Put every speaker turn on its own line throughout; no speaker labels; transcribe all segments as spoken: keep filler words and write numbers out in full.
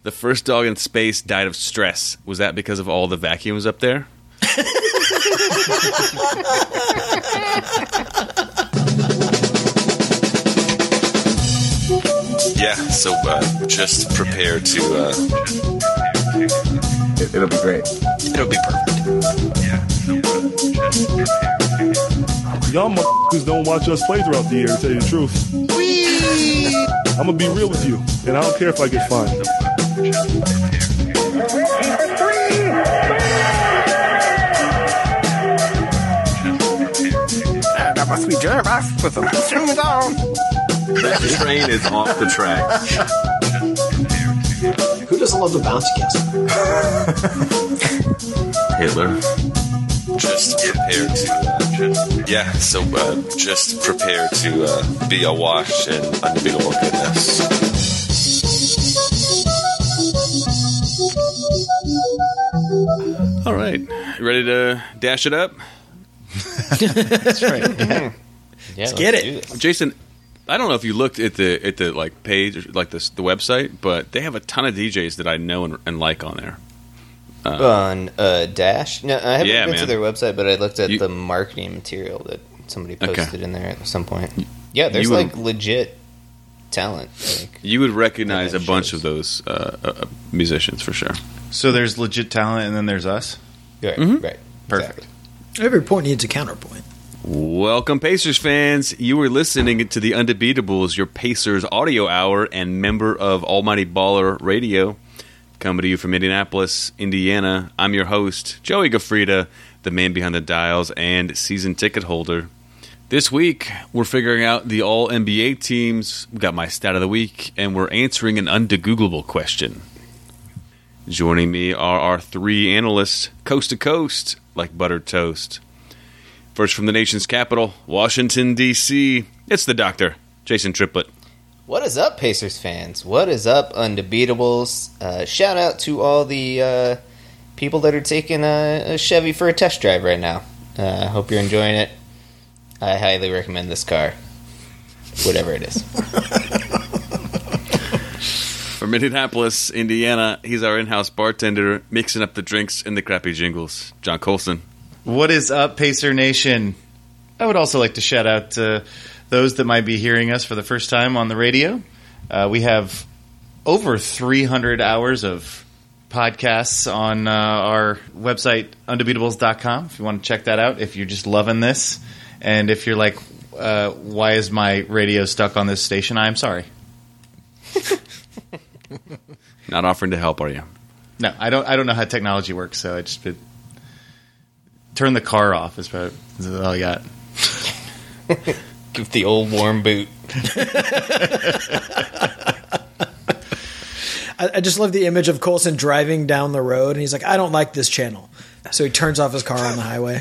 The first dog in space died of stress. Was that because of all the vacuums up there? Yeah, so uh, just prepare to... Uh,
it, it'll be great.
It'll be perfect. Yeah, so uh, just prepare to...
Y'all motherfuckers don't watch us play throughout the year, to tell you the truth. Whee! I'm going to be real with you, and I don't care if I get fined.
That must be Jervis with them. Shoot down.
That train is off the tracks.
Who doesn't love the bouncy castle?
Hitler. Just prepare to, uh, yeah, so uh, just prepare to uh, be awash in unbeatable goodness. All right, ready to dash it up?
That's right. Yeah, yeah
let's get it,
Jason. I don't know if you looked at the at the like page, or, like this the website, but they have a ton of D Js that I know and, and like on there.
Uh, on uh, Dash? No, I haven't
yeah,
been
man.
to their website, but I looked at
you,
the marketing material that somebody posted
okay.
in there at some point. Yeah, there's
you
like
would,
legit talent. Like,
you would recognize a
shows.
bunch of those uh, uh, musicians for sure.
So there's legit talent, and then there's us?
Right,
mm-hmm.
right.
Perfect.
Exactly.
Every point needs a counterpoint.
Welcome, Pacers fans. You were listening to the Undebeatables, your Pacers audio hour and member of Almighty Baller Radio. Coming to you from Indianapolis, Indiana. I'm your host, Joey Gafrida, the man behind the dials and season ticket holder. This week, we're figuring out the all N B A teams. We've got my stat of the week, and we're answering an undegoogleable question. Joining me are our three analysts, coast to coast, like buttered toast. First from the nation's capital, Washington, D C, it's the doctor, Jason Triplett.
What is up, Pacers fans? What is up, Undebeatables? Uh, shout out to all the uh, people that are taking a, a Chevy for a test drive right now. I uh, hope you're enjoying it. I highly recommend this car. Whatever it is.
From Indianapolis, Indiana, he's our in-house bartender, mixing up the drinks and the crappy jingles, John Colson.
What is up, Pacer Nation? I would also like to shout out to those that might be hearing us for the first time on the radio. Uh, we have over three hundred hours of podcasts on uh, our website, undebeatables dot com, if you want to check that out, if you're just loving this. And if you're like, uh, why is my radio stuck on this station? I'm sorry.
Not offering to help, are you?
No, I don't I don't know how technology works, so I just it, turn the car off is about is all I got.
Give the old warm boot.
I, I just love the image of Colson driving down the road, and he's like, I don't like this channel. So he turns off his car on the highway.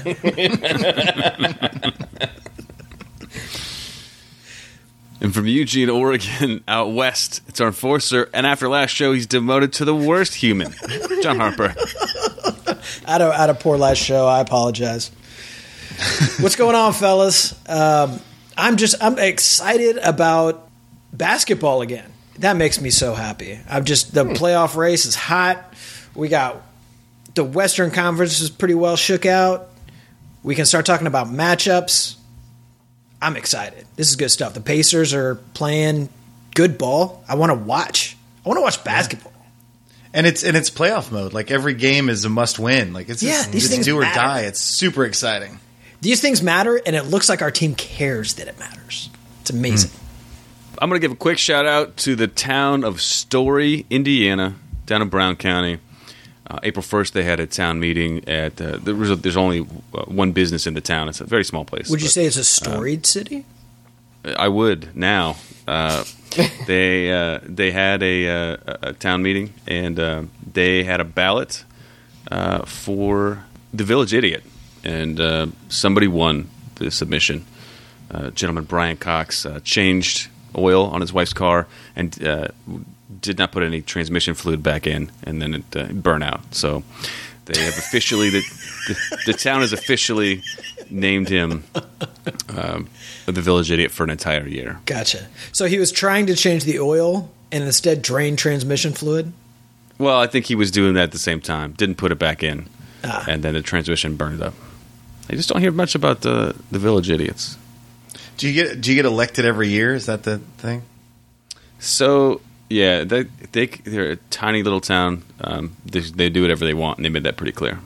And from Eugene, Oregon, out west, it's our enforcer, and after last show, he's demoted to the worst human, John Harper.
I had, a, I had a poor last show. I apologize. What's going on, fellas? Um, I'm just I'm excited about basketball again. That makes me so happy. I'm just the playoff race is hot. We got the Western Conference is pretty well shook out. We can start talking about matchups. I'm excited. This is good stuff. The Pacers are playing good ball. I want to watch. I want to watch basketball.
And it's and it's playoff mode. Like every game is a must win. Like it's
yeah,
just,
these
it's
things
do or
matter.
die. It's super exciting.
These things matter, and it looks like our team cares that it matters. It's amazing.
Mm. I'm going to give a quick shout out to the town of Story, Indiana, down in Brown County. Uh, April first, they had a town meeting at. Uh, there was a, there's only uh, one business in the town. It's a very small place.
Would you
but,
say it's a storied uh, city?
I would now. Uh, they uh, they had a, uh, a town meeting, and uh, they had a ballot uh, for the Village Idiot, and uh, somebody won the submission. Uh, gentleman Brian Cox uh, changed oil on his wife's car and uh, did not put any transmission fluid back in, and then it uh, burned out. So they have officially the, the, the town has officially named him um, the Village Idiot for an entire year.
Gotcha. So he was trying to change the oil and instead drain transmission fluid?
Well, I think he was doing that at the same time. Didn't put it back in,
Ah.
and then the transmission burned up. I just don't hear much about the the village idiots.
Do you get do you get elected every year? Is that the thing?
So yeah, they they they're a tiny little town. Um, they, they do whatever they want, and they made that pretty clear.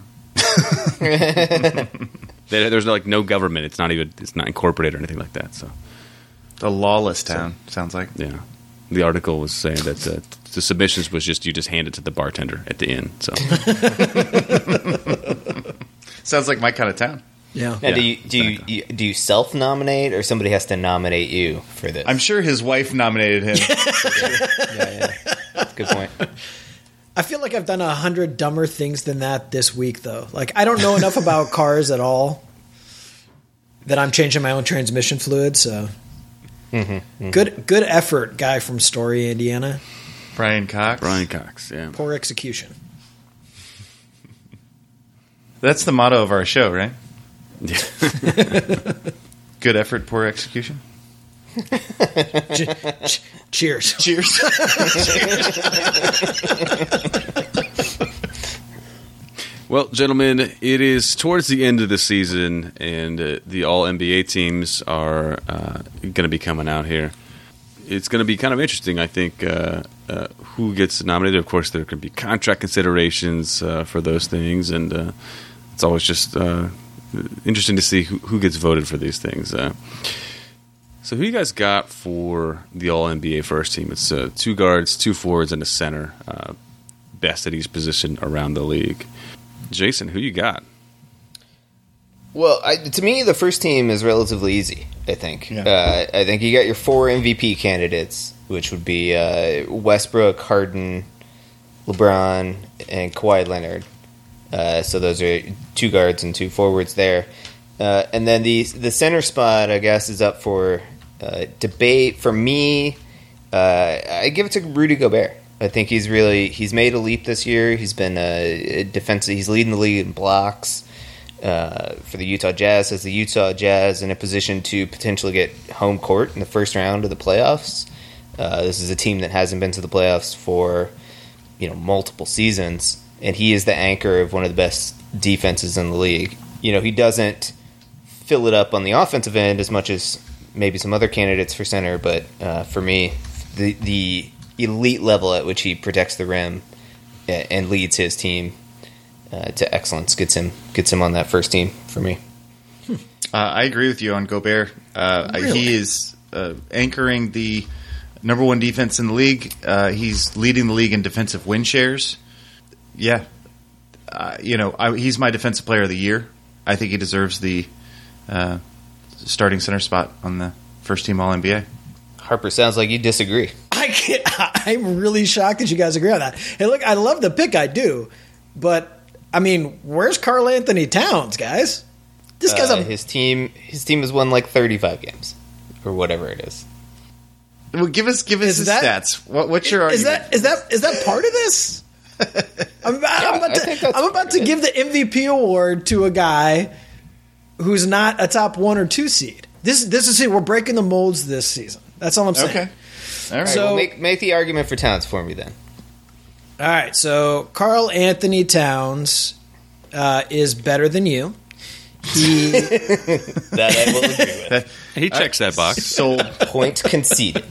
they, there's like no government. It's not even it's not incorporated or anything like that. So
The lawless town sounds like.
yeah, the article was saying that uh, the submissions was just you just hand it to the bartender at the inn. So
Sounds like my kind of town.
Yeah.
Now,
Yeah,
do you do you, you do you self nominate or somebody has to nominate you for this?
I'm sure his wife nominated him.
yeah, yeah. That's a good point.
I feel like I've done a hundred dumber things than that this week, though. Like, I don't know enough about cars at all that I'm changing my own transmission fluid. So,
Mm-hmm, mm-hmm.
good, good effort, guy from Story, Indiana.
Brian Cox.
Brian Cox, yeah.
Poor execution.
That's the motto of our show, right?
Yeah.
Good effort, poor execution.
Che- che- cheers.
Cheers.
Well, gentlemen, it is towards the end of the season, and uh, the All N B A teams are uh, going to be coming out here. It's going to be kind of interesting, I think, uh, uh, who gets nominated. Of course, there can be contract considerations uh, for those things, and uh, it's always just uh, interesting to see who, who gets voted for these things. Uh, so who you guys got for the All N B A first team? It's uh, two guards, two forwards, and a center, uh, best at each position around the league. Jason, who you got?
Well, I, to me, the first team is relatively easy, I think.
Yeah.
Uh, I think you got your four M V P candidates, which would be uh, Westbrook, Harden, LeBron, and Kawhi Leonard. Uh, so those are two guards and two forwards there. Uh, and then the the center spot, I guess, is up for uh, debate. For me, uh, I give it to Rudy Gobert. I think he's really he's made a leap this year. He's been a defensive. He's leading the league in blocks uh, for the Utah Jazz. As the Utah Jazz in a position to potentially get home court in the first round of the playoffs. Uh, this is a team that hasn't been to the playoffs for you know multiple seasons, and he is the anchor of one of the best defenses in the league. You know he doesn't fill it up on the offensive end as much as maybe some other candidates for center, but uh, for me, the the elite level at which he protects the rim and leads his team uh, to excellence gets him gets him on that first team for me.
Uh, I agree with you on Gobert. Uh,
Really?
He is uh, anchoring the number one defense in the league. Uh, he's leading the league in defensive win shares. Yeah, uh, you know, I, he's my defensive player of the year. I think he deserves the uh, starting center spot on the first team All N B A.
Harper, sounds like you disagree.
I can't, I'm really shocked that you guys agree on that. Hey, look, I love the pick, I do, but I mean, where's Karl Anthony Towns, guys? This guy's
Uh,
a
his team his team has won like thirty-five games or whatever it is.
Well, give us give us
Is
his
that-
stats. What, what's your
is
argument?
that is that is that part of this? I'm about, I'm about
I think
to,
that's
I'm about
part
to
of it.
give the M V P award to a guy who's not a top one or two seed. This this is it. We're breaking the molds this season. That's all I'm saying.
Okay. All right.
So-
Well, make make the argument for Towns for me then.
All right, so Karl Anthony Towns uh, is better than you. He
That I will agree with.
He checks that box.
Sold.
Point conceded.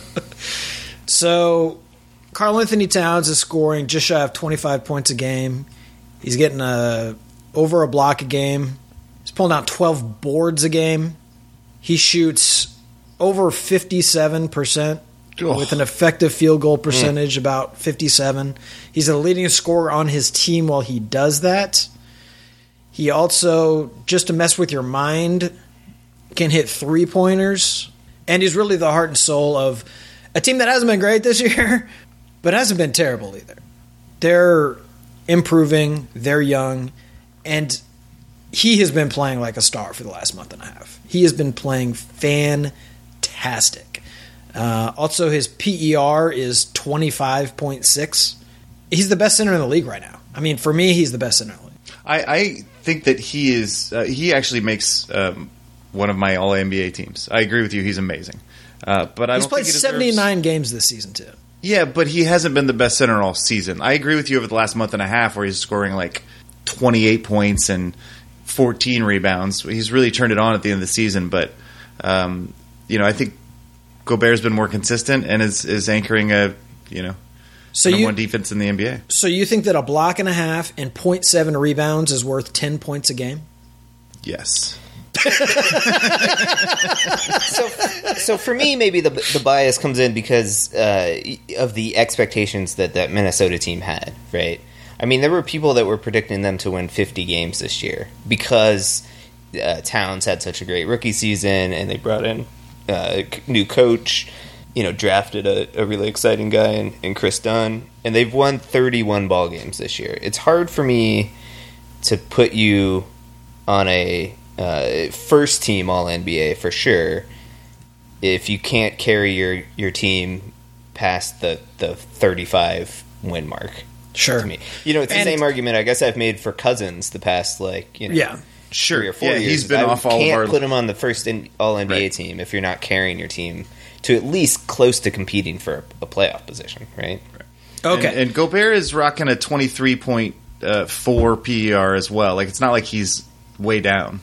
so Karl Anthony Towns is scoring just shy of twenty-five points a game. He's getting a over a block a game. He's pulling out twelve boards a game. He shoots over fifty-seven percent
Oh.
with an effective field goal percentage about fifty-seven. He's the leading scorer on his team while he does that. He also, just to mess with your mind, can hit three-pointers. And he's really the heart and soul of a team that hasn't been great this year, but hasn't been terrible either. They're improving. They're young. And he has been playing like a star for the last month and a half. He has been playing fantastic. Uh, also, his P E R is twenty-five point six. He's the best center in the league right now. I mean, for me, he's the best center in the league.
I, I think that he is. Uh, he actually makes um, one of my All N B A teams. I agree with you. He's amazing. Uh, but I
He's
don't
played
think he deserves-
seventy-nine games this season, too.
Yeah, but he hasn't been the best center all season. I agree with you over the last month and a half where he's scoring like twenty-eight points and fourteen rebounds. He's really turned it on at the end of the season, but um, you know, I think Gobert's been more consistent and is, is anchoring a, you know,
so
number
you,
one defense in the N B A.
So you think that a block and a half and point seven rebounds is worth ten points a game?
Yes.
so, so for me, maybe the the bias comes in because uh, of the expectations that that Minnesota team had, right? I mean, there were people that were predicting them to win fifty games this year because uh, Towns had such a great rookie season, and they brought in a new coach, you know, drafted a, a really exciting guy in, in Chris Dunn, and they've won thirty-one ball games this year. It's hard for me to put you on a Uh, first team All N B A for sure if you can't carry your, your team past the, the thirty-five win mark.
Sure.
To me. You know, it's
And-
the same argument I guess I've made for Cousins the past, like, you know,
Yeah.
Sure.
three or four
Yeah,
years.
he's been
I
off all of
can't
our-
put him on the first in, All N B A
Right.
team if you're not carrying your team to at least close to competing for a, a playoff position, right?
Okay.
And, and Gobert is rocking a twenty-three point four P E R as well. Like, it's not like he's way down.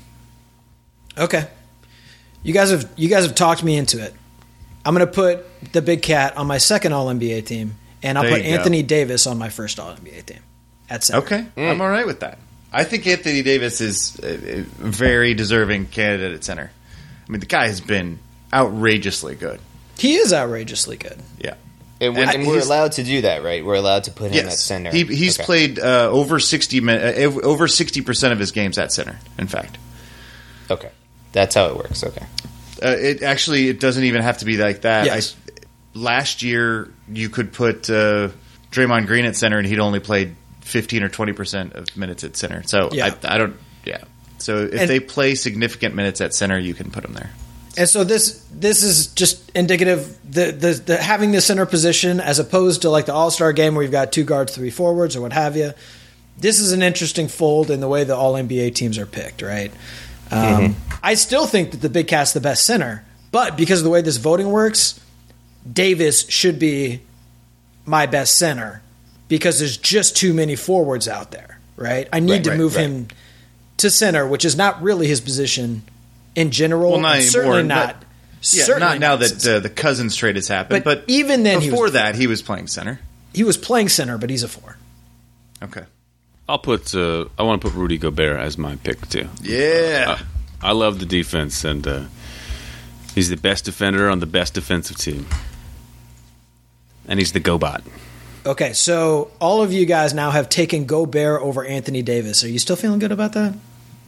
Okay. You guys have you guys have talked me into it. I'm going to put the Big Cat on my second All N B A team, and I'll
There
put
you go.
Anthony Davis on my first All N B A team. That's it.
Okay, I'm all right with that. I think Anthony Davis is a, a very deserving candidate at center. I mean, the guy has been outrageously good.
He is outrageously good.
Yeah.
And, we,
And
and we're
he's-
allowed to do that, right? We're allowed to put him at
Yes,
center.
he, he's
Okay.
played uh, over sixty min- uh, over sixty percent of his games at center. In fact,
Okay. That's how it works. Okay.
uh, it actually it doesn't even have to be like that.
Yes.
I, last year, you could put uh, Draymond Green at center, and he'd only played fifteen or twenty percent of minutes at center. So
Yeah.
I, I don't. Yeah. So if
And-
they play significant minutes at center, you can put them there.
And so this this is just indicative the, the the having the center position as opposed to like the All Star game where you've got two guards, three forwards, or what have you. This is an interesting fold in the way the All N B A teams are picked, right? Um,
Mm-hmm.
I still think that the Big Cat's the best center, but because of the way this voting works, Davis should be my best center because there's just too many forwards out there, right? I need
Right,
to
right,
move
right.
him to center, which is not really his position in general.
Well, not
and certainly
anymore,
not.
but- Yeah,
certainly
not now
since-
that uh, the Cousins trade has happened.
But
But,
even then he
before
was-
that, he was playing center.
he was playing center, but he's a four.
Okay.
I'll put. Uh, I want to put Rudy Gobert as my pick too.
Yeah.
Uh, I love the defense, and uh, he's the best defender on the best defensive team, and he's the GoBot.
Okay, so all of you guys now have taken Gobert over Anthony Davis. Are you still feeling good about that?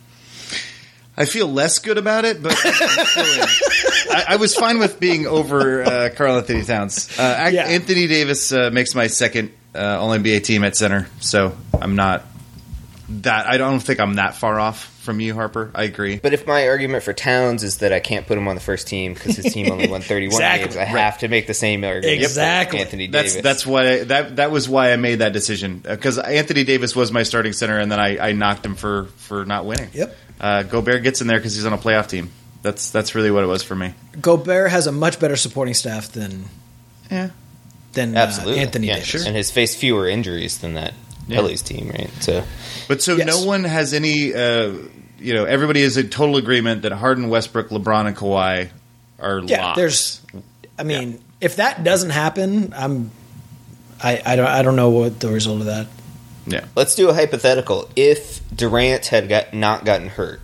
I feel less good about it, but I'm still in. I, I was fine with being over uh, Karl Anthony Towns. Uh, ac-
Yeah.
Anthony Davis uh, makes my second uh, All N B A team at center, so I'm not that. I don't think I'm that far off from you, Harper. I agree.
But if my argument for Towns is that I can't put him on the first team because his team only won thirty-one
Exactly.
games, I have to make the same argument
Exactly.
for Anthony
That's
Davis.
that's why I, that that was why I made that decision because Anthony Davis was my starting center, and then I, I knocked him for, for not winning.
Yep.
Uh, Gobert gets in there because he's on a playoff team. That's that's really what it was for me.
Gobert has a much better supporting staff than
Yeah.
than uh,
Absolutely.
Anthony
yeah,
Davis.
sure. And has faced fewer injuries than that
Yeah.
Phillies team, right? So
But so
Yes.
no one has any. Uh, you know, everybody is in total agreement that Harden, Westbrook, LeBron, and Kawhi are
Yeah,
locked.
there's. I mean, if that doesn't happen, I'm. I, I don't. I don't know what the result of that.
yeah.
let's do a hypothetical. If Durant had got not gotten hurt,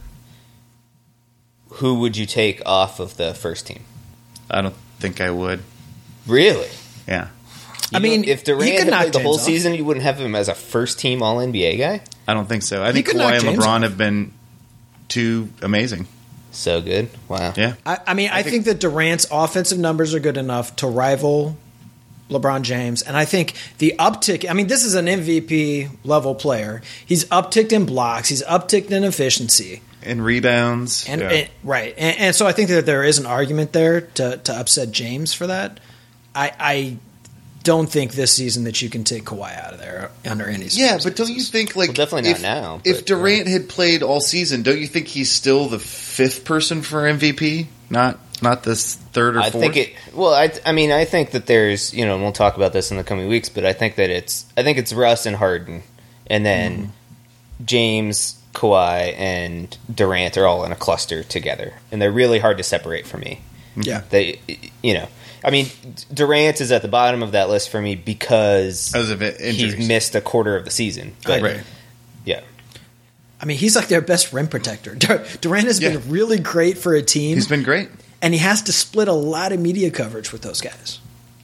who would you take off of the first team?
I don't think I would.
Really?
Yeah,
I
You
mean,
don't- if
he
Durant
could
had
knock
played the
James
whole
off.
season, you wouldn't have him as a first team All N B A guy.
I don't think so. I think
could
Kawhi
knock
and
James
LeBron
off.
have been too amazing.
So good. Wow.
Yeah,
I, I mean, I, think,
think-
that Durant's offensive numbers are good enough to rival LeBron James, and I think the uptick. I mean, this is an M V P level player. He's upticked in blocks. He's upticked in efficiency.
and rebounds.
And,
yeah.
and- right, and, and so I think that there is an argument there to, to upset James for that. I, I don't think this season that you can take Kawhi out of there under any.
Yeah, but don't you think like
Well, definitely not
if,
now,
if
but,
Durant had played all season, don't you think he's still the fifth person for M V P? Not not this third or
I
fourth?
think it. Well, I, I mean, I think that there's, you know, and we'll talk about this in the coming weeks, but I think that it's, I think it's Russ and Harden, and then mm. James, Kawhi, and Durant are all in a cluster together, and they're really hard to separate for me.
Yeah,
they, you know, I mean, Durant is at the bottom of that list for me because
of
he's missed a quarter of the season. But,
right.
Yeah.
I mean, he's like their best rim protector. Durant has
yeah.
been really great for a team.
He's been great.
And he has to split a lot of media coverage with those guys.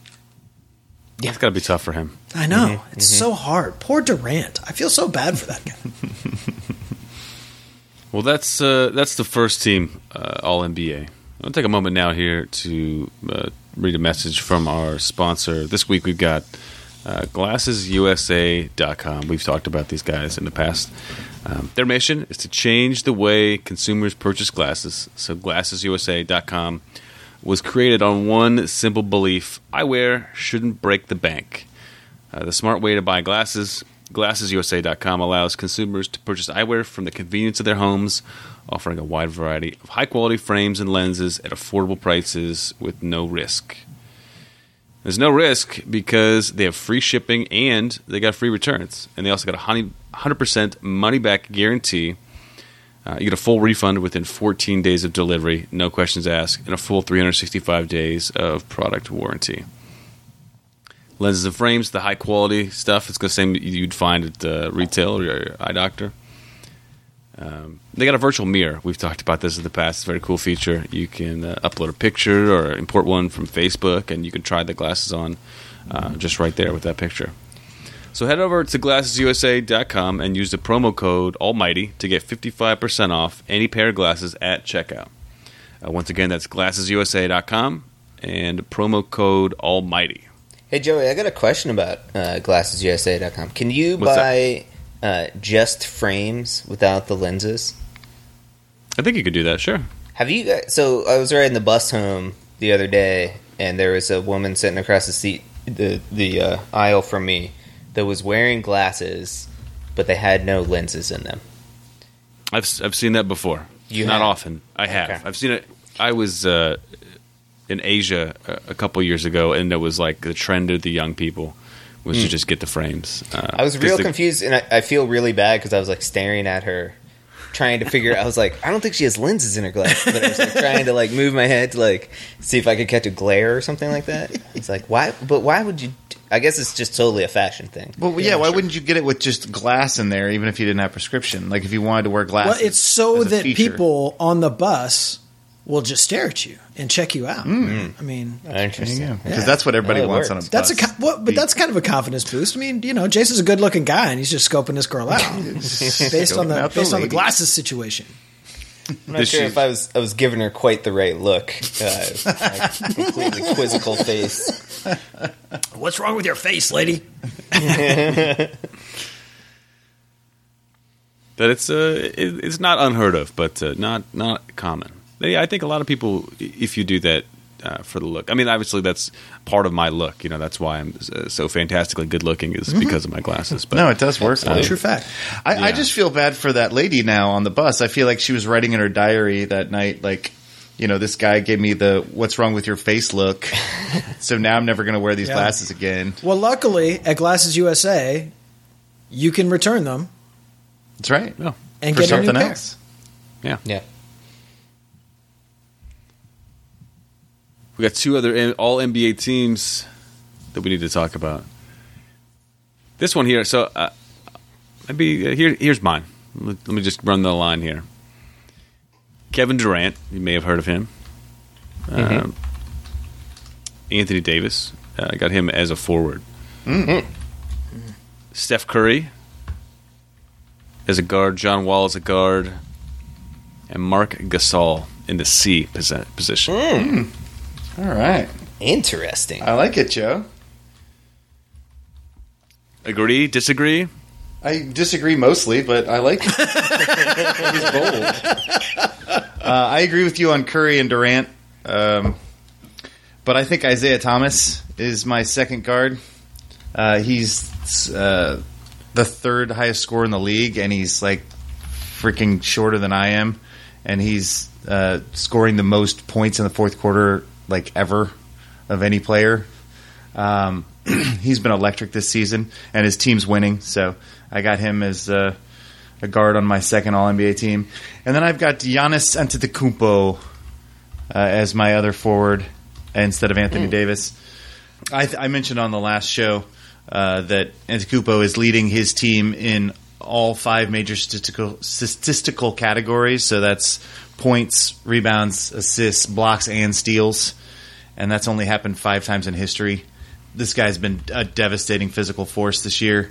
Yeah. It's got to be tough for him.
I know.
Mm-hmm.
It's
mm-hmm.
so hard. Poor Durant. I feel so bad for that guy.
Well, that's uh, that's the first team uh, All N B A. I'll take a moment now here to uh, read a message from our sponsor. This week we've got uh, glasses U S A dot com. We've talked about these guys in the past. Um, their mission is to change the way consumers purchase glasses. So glasses U S A dot com was created on one simple belief: eyewear shouldn't break the bank. Uh, the smart way to buy glasses, glasses U S A dot com allows consumers to purchase eyewear from the convenience of their homes, offering a wide variety of high-quality frames and lenses at affordable prices with no risk. There's no risk because they have free shipping and they got free returns. And they also got a one hundred percent money-back guarantee. Uh, you get a full refund within fourteen days of delivery, no questions asked, and a full three hundred sixty-five days of product warranty. Lenses and frames, the high-quality stuff, it's the same you'd find at uh, retail or your eye doctor. Um, they got a virtual mirror. We've talked about this in the past. It's a very cool feature. You can uh, upload a picture or import one from Facebook, and you can try the glasses on uh, just right there with that picture. So head over to glasses U S A dot com and use the promo code Almighty to get fifty-five percent off any pair of glasses at checkout. Uh, once again, that's glasses U S A dot com and promo code Almighty.
Hey, Joey, I got a question about uh, glasses U S A dot com. Can you
What's
buy uh, just frames without the lenses?
I think you could do that, sure.
Have you guys, so I was riding the bus home the other day, and there was a woman sitting across the seat, the, the uh, aisle from me, that was wearing glasses, but they had no lenses in them.
I've I've seen that before.
You
Not
have?
often. I have.
Okay.
I've seen it. I was uh, in Asia a, a couple years ago, and it was like the trend of the young people was mm. to just get the frames. Uh,
I was real
the,
confused, and I, I feel really bad because I was like staring at her, trying to figure. I was like, I don't think she has lenses in her glasses, but I was like trying to like move my head to like see if I could catch a glare or something like that. It's like, why? But why would you? I guess it's just totally a fashion thing.
Well, yeah, yeah why sure. wouldn't you get it with just glass in there, even if you didn't have prescription? Like if you wanted to wear glasses.
Well, it's so that
feature.
people on the bus will just stare at you and check you out.
Mm.
I mean,
interesting.
Because yeah. that's what everybody
oh,
wants
works.
on a bus.
That's a what, but that's kind of a confidence boost. I mean, you know, Jason's a good-looking guy, and he's just scoping this girl out based on the based the on the glasses situation.
I'm not sure if I was I was giving her quite the right look. Uh, like completely quizzical face.
What's wrong with your face, lady?
That it's uh, it, it's not unheard of, but uh, not not common. Yeah, I think a lot of people, if you do that uh, for the look. I mean, obviously that's part of my look. You know, that's why I'm uh, so fantastically good looking is mm-hmm. because of my glasses. But
no, it does work.
That's a true fact.
I,
yeah.
I just feel bad for that lady now on the bus. I feel like she was writing in her diary that night, like, you know, this guy gave me the "what's wrong with your face" look, so now I'm never going to wear these yeah. glasses again.
Well, luckily at Glasses U S A, you can return them.
That's right.
No.
And
for
get
something
a new pair.
else.
Yeah.
Yeah.
We got two other all N B A teams that we need to talk about. This one here, so uh, maybe uh, here. Here's mine. Let, let me just run the line here. Kevin Durant, you may have heard of him. Mm-hmm. Um, Anthony Davis, I uh, got him as a forward.
Mm-hmm.
Steph Curry as a guard, John Wall as a guard, and Mark Gasol in the C position.
Mm. All right.
Interesting.
I like it, Joe.
Agree? Disagree?
I disagree mostly, but I like it. He's bold. Uh, I agree with you on Curry and Durant, um, but I think Isaiah Thomas is my second guard. Uh, he's uh, the third highest scorer in the league, and he's like freaking shorter than I am, and he's uh, scoring the most points in the fourth quarter, like ever, of any player. Um, he's been electric this season, and his team's winning. So I got him as uh, a guard on my second All N B A team, and then I've got Giannis Antetokounmpo uh, as my other forward instead of Anthony mm. Davis. I, th- I mentioned on the last show uh, that Antetokounmpo is leading his team in all five major statistical statistical categories. So that's points, rebounds, assists, blocks, and steals. And that's only happened five times in history. This guy's been a devastating physical force this year.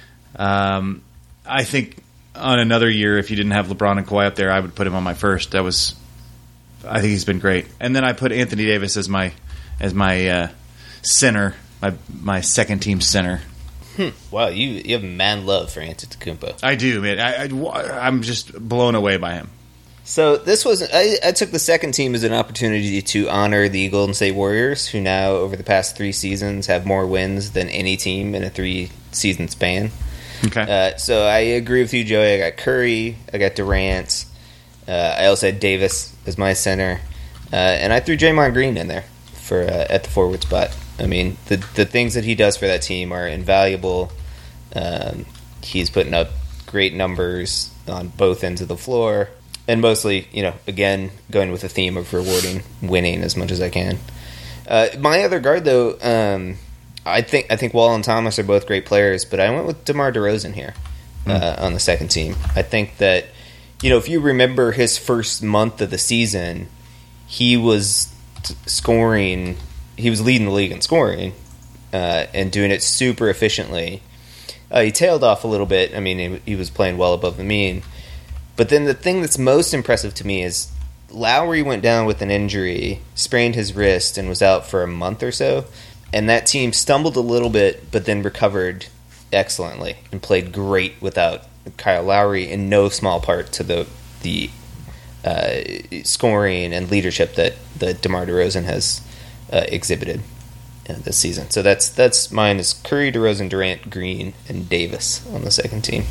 Um, I think on another year, if you didn't have LeBron and Kawhi up there, I would put him on my first. That was, I think he's been great. And then I put Anthony Davis as my as my uh, center, my my second team center.
Hmm. Wow, you, you have man love for Antetokounmpo.
I do, man. I, I, I'm just blown away by him.
So this was I, I took the second team as an opportunity to honor the Golden State Warriors, who now over the past three seasons have more wins than any team in a three-season span.
Okay.
Uh, so I agree with you, Joey. I got Curry, I got Durant, uh, I also had Davis as my center, uh, and I threw Draymond Green in there for uh, at the forward spot. I mean, the the things that he does for that team are invaluable. Um, he's putting up great numbers on both ends of the floor. And mostly, you know, again, going with the theme of rewarding winning as much as I can. Uh, my other guard, though, um, I think I think Wall and Thomas are both great players, but I went with DeMar DeRozan here uh, mm. on the second team. I think that, you know, if you remember his first month of the season, he was t- scoring, he was leading the league in scoring uh, and doing it super efficiently. Uh, he tailed off a little bit. I mean, he, he was playing well above the mean. But then the thing that's most impressive to me is Lowry went down with an injury, sprained his wrist, and was out for a month or so. And that team stumbled a little bit, but then recovered excellently and played great without Kyle Lowry, in no small part to the the uh, scoring and leadership that, that DeMar DeRozan has uh, exhibited uh, this season. So that's that's mine is Curry, DeRozan, Durant, Green, and Davis on the second team.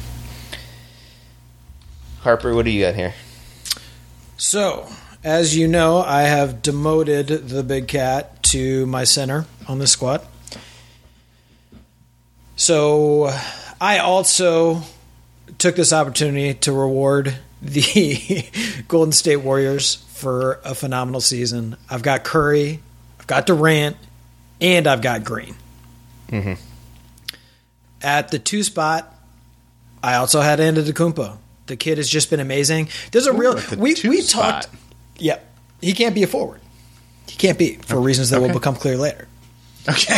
Harper, what do you got here?
So, as you know, I have demoted the Big Cat to my center on the squad. So, I also took this opportunity to reward the Golden State Warriors for a phenomenal season. I've got Curry, I've got Durant, and I've got Green.
Mm-hmm.
At the two spot, I also had Antetokounmpo. The kid has just been amazing. There's a Ooh, real we we talked. Yeah, he can't be a forward. He can't be for okay. reasons that okay. will become clear later.
Okay.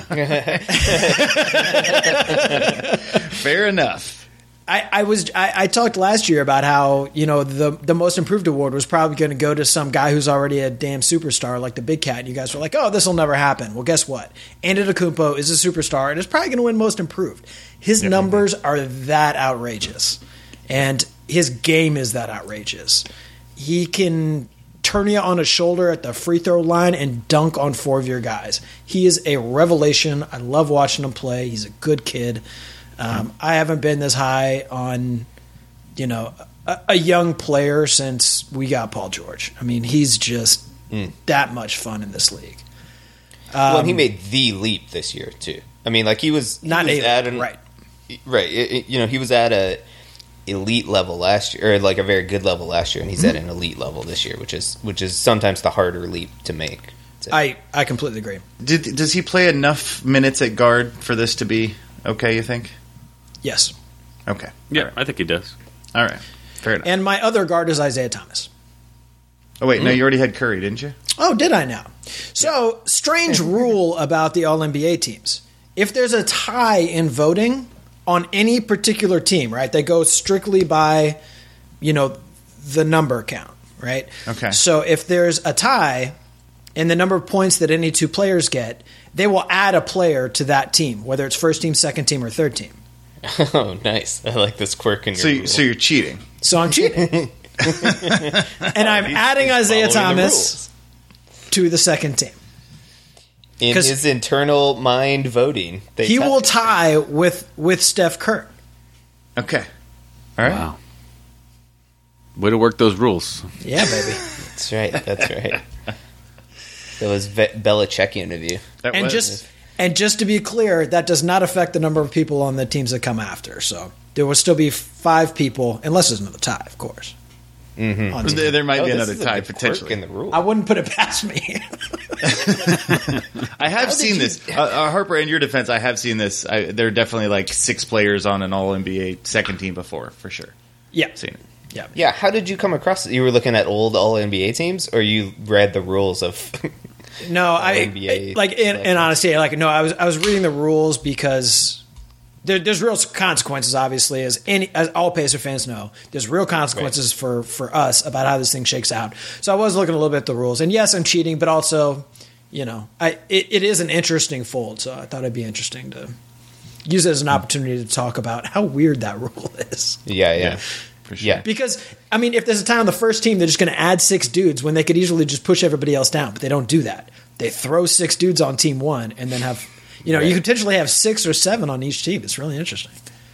Fair enough.
I, I was I, I talked last year about how, you know, the the most improved award was probably going to go to some guy who's already a damn superstar like the Big Cat. And you guys were like, oh, this will never happen. Well, guess what? Antetokounmpo is a superstar and is probably going to win most improved. His yep. numbers are that outrageous. And his game is that outrageous. He can turn you on a shoulder at the free throw line and dunk on four of your guys. He is a revelation. I love watching him play. He's a good kid. Um, I haven't been this high on, you know, a, a young player since we got Paul George. I mean, he's just mm. that much fun in this league. Um,
well, and he made the leap this year too. I mean, like he was he
not
was
a,
at an,
right,
right. It, it, you know, he was at a elite level last year, or like a very good level last year, and he's mm-hmm. at an elite level this year, which is which is sometimes the harder leap to make. So.
I I completely agree.
Did does he play enough minutes at guard for this to be okay? You think?
Yes.
Okay.
Yeah,
right.
I think he does.
All right. Fair enough.
And my other guard is Isaiah Thomas.
Oh, wait. Mm. No, you already had Curry, didn't you?
Oh, did I now? So, strange rule about the All N B A teams. If there's a tie in voting on any particular team, right, they go strictly by, you know, the number count, right?
Okay.
So, if there's a tie in the number of points that any two players get, they will add a player to that team, whether it's first team, second team, or third team.
Oh, nice. I like this quirk in your
so, you,
rule.
so you're cheating.
So I'm cheating. And I'm
he's,
adding
he's
Isaiah Thomas the to the second team.
In his internal mind voting. They
he
tie.
will tie with, with Steph Curry.
Okay. All right.
Wow. Way to work those rules.
Yeah, baby.
That's right. That's right. That was Ve- Belichickian of you.
That
And
was-
just and just to be clear, that does not affect the number of people on the teams that come after. So there will still be five people, unless there's another tie, of course.
Mm-hmm.
on team.
there, there might
Oh,
be
this
another
is a
tie
good quirk
potentially.
in the rule.
I wouldn't put it past me.
I have seen this. Uh, uh, Harper, in your defense, I have seen this. I, there are definitely like six players on an All N B A second team before, for sure.
yeah,
Seen it.
yeah.
Yeah, how did you come across it? You were looking at old All N B A teams, or you read the rules of?
No, I
N B A
like in, in honesty, like no, I was I was reading the rules because there, there's real consequences. Obviously, as any as all Pacer fans know, there's real consequences for for us about how this thing shakes out. So I was looking a little bit at the rules, and yes, I'm cheating, but also, you know, I it, it is an interesting fold. So I thought it'd be interesting to use it as an opportunity to talk about how weird that rule is.
yeah, yeah,
Yeah, for sure.
yeah.
Because, I mean, if there's a time on the first team, they're just going to add six dudes when they could easily just push everybody else down. But they don't do that. They throw six dudes on team one and then have, you know,
Right.
you could potentially have six or seven on each team. It's really interesting.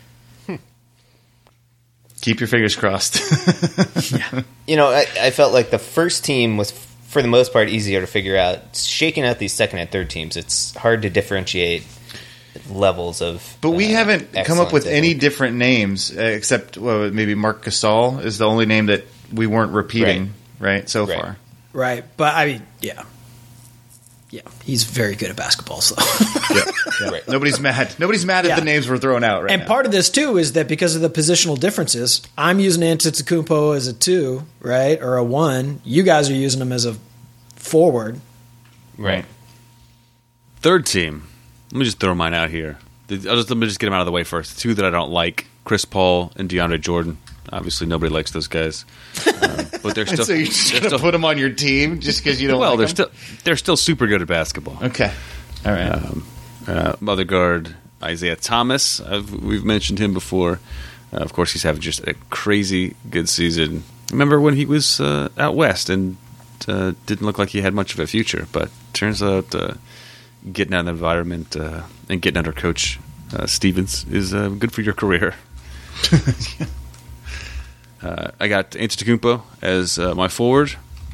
Keep your fingers crossed.
You know, I, I felt like the first team was, for the most part, easier to figure out. Shaking out these second and third teams, it's hard to differentiate levels of.
But we
uh,
haven't come up with
excellence, I
any
think.
different names uh, except well, maybe Mark Gasol is the only name that we weren't repeating right, so
Right.
far.
Right. But, I mean, yeah. Yeah. He's very good at basketball, so.
Yeah, yeah.
Right.
Nobody's mad. Nobody's mad at
Yeah.
the names we're throwing out right
And
now.
part of this, too, is that because of the positional differences, I'm using Antetokounmpo as a two, right, or a one. You guys are using him as a forward.
Right.
Third team. Let me just throw mine out here. I'll just, let me just get them out of the way first. The two that I don't like: Chris Paul and DeAndre Jordan. Obviously, nobody likes those guys, um, but they're still.
so you're just
they're
going to
still
put them on your team just because you don't
well,
like
they're
them?
still they're still super good at basketball.
Okay. All right.
Uh, Mother guard Isaiah Thomas. I've, we've mentioned him before. Uh, of course, he's having just a crazy good season. Remember when he was uh, out west and uh, didn't look like he had much of a future, but turns out uh, getting out of the environment uh, and getting under Coach uh, Stevens is uh, good for your career. uh, I got Antetokounmpo as uh, my forward,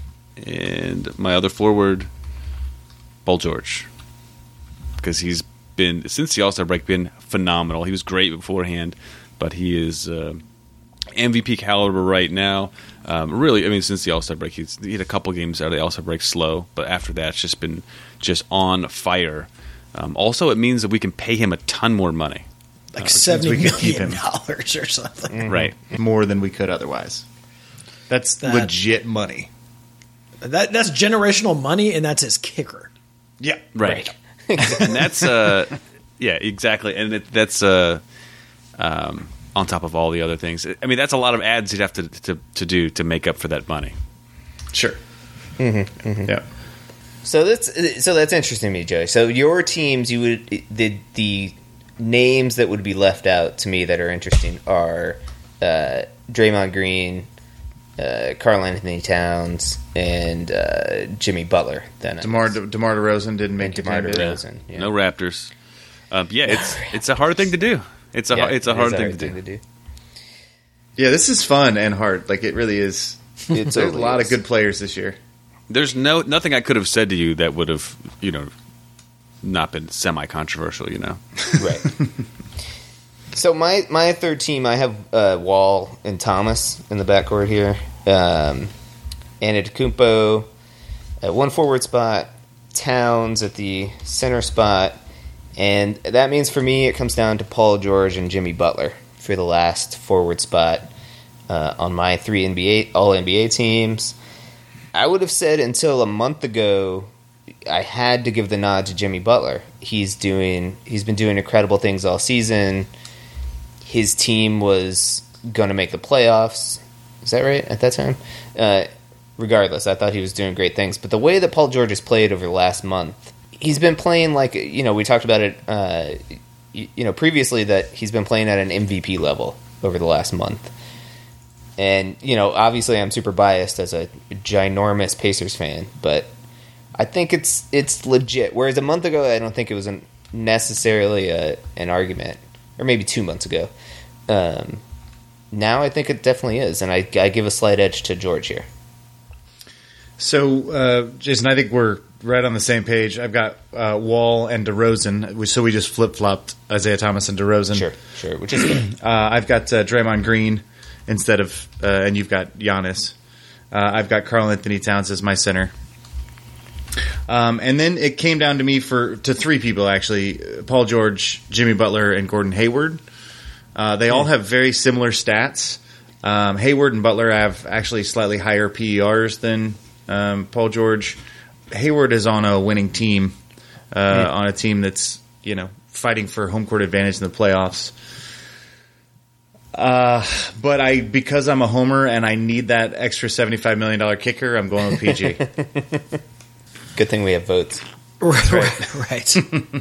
and my other forward, Paul George, because he's been, since the All-Star break, been phenomenal. He was great beforehand, but he is uh, M V P caliber right now. Um, really, I mean, since the All-Star break, he's, he had a couple games out of the All-Star break slow, but after that, it's just been just on fire. Um, also, it means that we can pay him a ton more money.
Like
since
seventy
we could keep
million
him.
dollars or something.
Right.
More than we could otherwise. That's
That-
legit money.
That that's generational money, and that's his kicker.
Yeah.
Right. And that's, uh, yeah, exactly. And it, that's uh, um, on top of all the other things. I mean, that's a lot of ads you'd have to, to, to do to make up for that money.
Sure.
Mm-hmm, mm-hmm.
Yeah.
So that's so that's interesting to me, Joey. So your teams, you would the the names that would be left out to me that are interesting are uh, Draymond Green, uh, Karl Anthony Towns, and uh, Jimmy Butler. Then
DeMar, DeMar DeRozan didn't make the
DeMar
team.
DeRozan. Yeah.
No Raptors. Um, yeah, it's it's a hard thing to do. It's a
Yeah,
it's a
it
hard
is
thing, to, do.
do.
Yeah, this is fun and hard. Like, it really is.
It
There's a
totally
lot
is.
of good players this year.
There's no nothing I could have said to you that would have, you know, not been semi-controversial, you know.
Right. So my my third team, I have uh, Wall and Thomas in the backcourt here. Um, Antetokounmpo at one forward spot, Towns at the center spot, and that means for me it comes down to Paul George and Jimmy Butler for the last forward spot uh, on my three N B A all N B A teams. I would have said until a month ago I had to give the nod to Jimmy Butler. He's doing he's been doing incredible things all season. His team was going to make the playoffs. Is that right at that time? Uh, regardless, I thought he was doing great things. But the way that Paul George has played over the last month, he's been playing like, you know, we talked about it, uh, you, you know, previously that he's been playing at an M V P level over the last month. And, you know, obviously I'm super biased as a ginormous Pacers fan, but I think it's it's legit. Whereas a month ago, I don't think it was an, necessarily a, an argument, or maybe two months ago. Um, now I think it definitely is, and I, I give a slight edge to George here.
So, uh, Jason, I think we're right on the same page. I've got uh, Wall and DeRozan, so we just flip-flopped Isaiah Thomas and DeRozan.
Sure, sure, which is good.
uh, I've got uh, Draymond Green instead of, uh, and you've got Giannis. Uh, I've got Karl Anthony Towns as my center. Um, and then it came down to me for to three people, actually. Paul George, Jimmy Butler, and Gordon Hayward. Uh, they all have very similar stats. Um, Hayward and Butler have actually slightly higher P E Rs than um, Paul George. Hayward is on a winning team, uh, mm. on a team that's, you know, fighting for home court advantage in the playoffs. Uh, but I, because I'm a homer and I need that extra seventy-five million dollars kicker, I'm going with P G.
Good thing we have votes.
Right. right. right.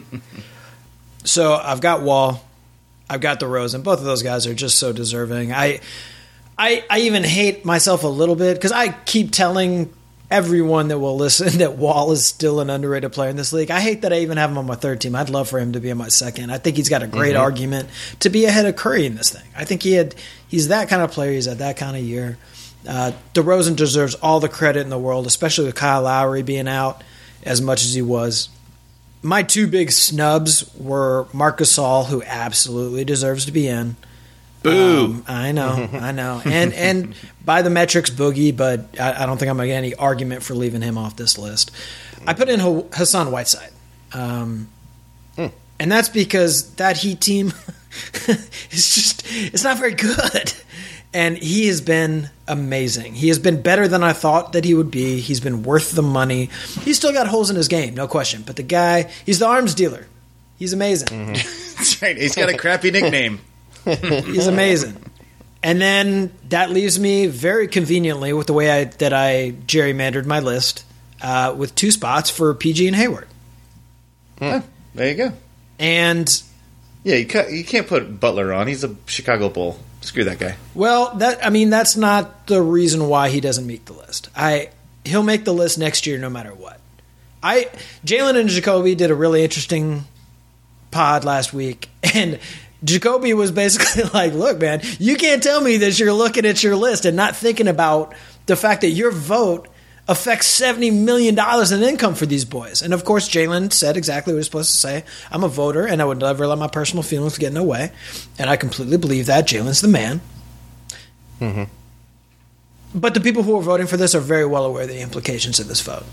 So I've got Wall. I've got DeRozan. Both of those guys are just so deserving. I, I, I even hate myself a little bit because I keep telling everyone that will listen that Wall is still an underrated player in this league. I hate that I even have him on my third team. I'd love for him to be in my second. I think he's got a great mm-hmm. argument to be ahead of Curry in this thing. I think he had he's that kind of player. He's at that kind of year. Uh, DeRozan deserves all the credit in the world, especially with Kyle Lowry being out as much as he was. My two big snubs were Marc Gasol, who absolutely deserves to be in.
Boo!
Um, I know, I know. And and by the metrics, Boogie, but I, I don't think I'm going to get any argument for leaving him off this list. I put in Hassan Whiteside. Um, hmm. And that's because that Heat team is just, it's not very good. And he has been amazing. He has been better than I thought that he would be. He's been worth the money. He's still got holes in his game, no question. But the guy, he's the arms dealer. He's amazing.
Mm-hmm. That's right. He's got a crappy nickname.
He's amazing. And then that leaves me very conveniently with the way I, that I gerrymandered my list uh, with two spots for P G and Hayward.
Oh, there you go.
And
yeah, you can't, you can't put Butler on. He's a Chicago Bull. Screw that guy.
Well, that I mean, that's not the reason why he doesn't make the list. I he'll make the list next year no matter what. I Jalen and Jacoby did a really interesting pod last week, and Jacoby was basically like, look, man, you can't tell me that you're looking at your list and not thinking about the fact that your vote affects seventy million dollars in income for these boys. And, of course, Jalen said exactly what he was supposed to say. I'm a voter, and I would never let my personal feelings get in the way. And I completely believe that. Jalen's the man.
Mm-hmm.
But the people who are voting for this are very well aware of the implications of this vote.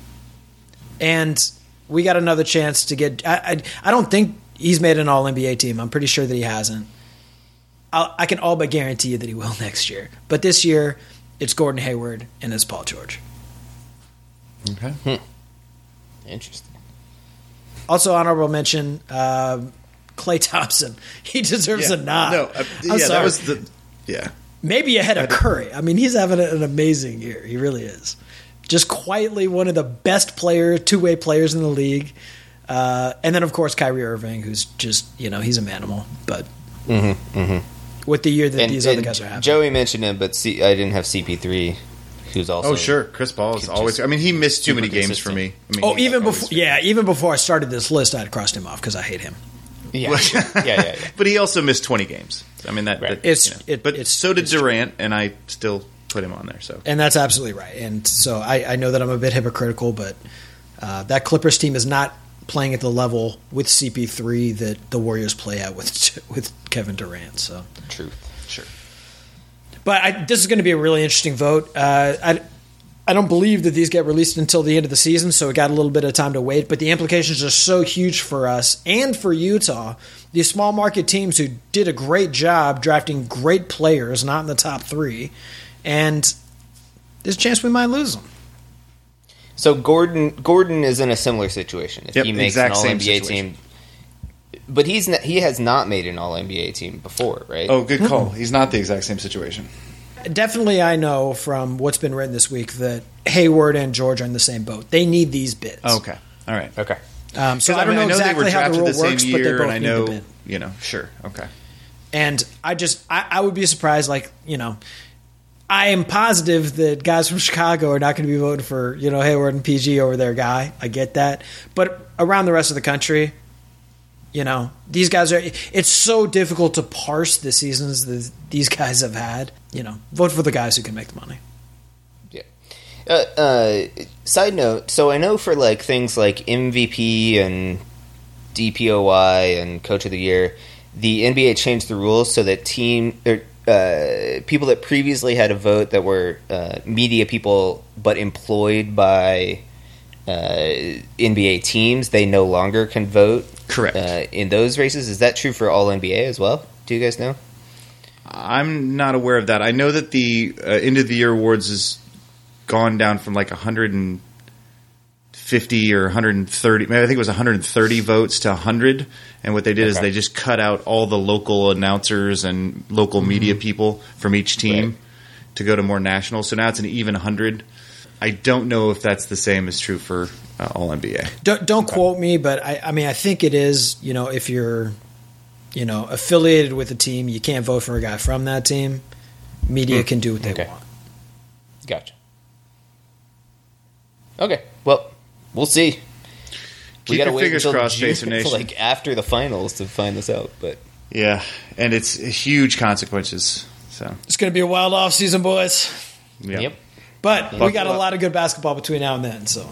And we got another chance to get I, – I, I don't think he's made an All N B A team. I'm pretty sure that he hasn't. I'll, I can all but guarantee you that he will next year. But this year, it's Gordon Hayward and it's Paul George.
Okay.
Hmm. Interesting.
Also, honorable mention, uh, Klay Thompson. He deserves
yeah.
a nod.
No, uh, yeah,
I'm sorry.
that was the yeah.
Maybe ahead of Curry. I mean, he's having an amazing year. He really is. Just quietly one of the best player, two-way players in the league. Uh, and then, of course, Kyrie Irving, who's just, you know, he's a manimal. But
mm-hmm, mm-hmm.
with the year that
and,
these
and
other guys are having.
Joey mentioned him, but C- I didn't have C P three. Who's also
oh sure, Chris Paul is always. I mean, he missed too many games for me. I mean,
oh, even before, yeah, even before I started this list, I had crossed him off because I hate him.
Yeah, yeah, yeah, yeah.
But he also missed twenty games. I mean that.
Right.
that
it's
you know.
it,
but
it's,
so did
it's
Durant, true. And I still put him on there. So
and that's absolutely right. And so I, I know that I'm a bit hypocritical, but uh, that Clippers team is not playing at the level with C P three that the Warriors play at with with Kevin Durant. So
truth,
sure.
But I, this is going to be a really interesting vote. Uh, I. I don't believe that these get released until the end of the season, so we got a little bit of time to wait. But the implications are so huge for us and for Utah. These small market teams who did a great job drafting great players, not in the top three, and there's a chance we might lose them.
So Gordon Gordon is in a similar situation. If
yep,
he makes an All N B A team, but he's not, he has not made an All N B A team before, right?
Oh, good call. He's not the exact same situation.
Definitely, I know from what's been written this week that Hayward and George are in the same boat. They need these bids.
Oh, okay, all right,
okay.
Um, so I,
I
don't
mean,
know
I know
exactly
they were
how the rule
the same
works,
year,
but they both
and I
need
know,
the bid.
You know, sure, okay.
And I just, I, I would be surprised. Like, you know, I am positive that guys from Chicago are not going to be voting for, you know, Hayward and P G over their guy. I get that, but around the rest of the country, You know, these guys are. It's so difficult to parse the seasons that these guys have had. You know, vote for the guys who can make the money.
Yeah. Uh, uh, side note: so I know for like things like M V P and D P O Y and Coach of the Year, the N B A changed the rules so that team or uh, people that previously had a vote that were uh, media people but employed by uh, N B A teams, they no longer can vote.
Correct.
Uh, in those races, is that true for all N B A as well? Do you guys know?
I'm not aware of that. I know that the uh, end of the year awards has gone down from like one hundred fifty or one hundred thirty. I think it was one hundred thirty votes to one hundred. And what they did
Okay.
is they just cut out all the local announcers and local
Mm-hmm.
media people from each team
Right.
to go to more national. So now it's an even one hundred. I don't know if that's the same as true for uh, all N B A.
Don't don't quote me, but I, I mean I think it is. You know, if you're, you know, affiliated with a team, you can't vote for a guy from that team. Media can do what they
Okay.
want.
Gotcha. Okay, well, we'll see.
Keep
we gotta
your
wait
fingers
until
crossed,
June,
Pacer Nation.
like after the finals to find this out. But
Yeah, and it's huge consequences. So
It's going to be a wild off season, boys.
yeah.
yep.
But we
Buckle
got a
up.
lot of good basketball between now and then. So